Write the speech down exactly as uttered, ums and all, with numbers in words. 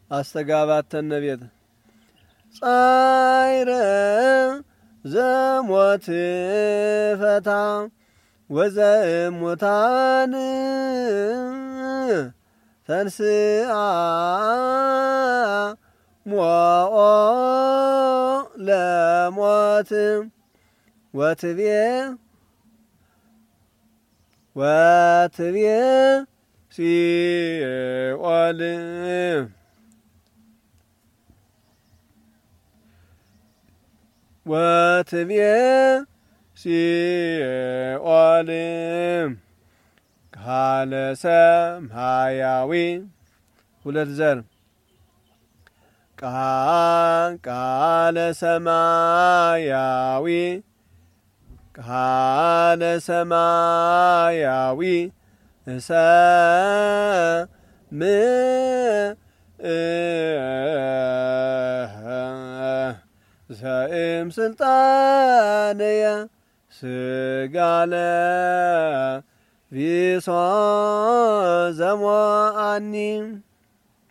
አስተጋባት ተነቤት ጻይረ ዘሞት ፈታ ወዘሙታን ተንስአ ሞኦ ለሞት ወትቤ ወትቤ ሲኦል ወትቤ ሲኦል ካለ ሰማያዊ ሁለት ዘር ቃለ ሰማያዊ ቃለ ሰማያዊ እሰም ዘእም ስልጣንየ ስጋለ ቪሶ ዘሞአኒ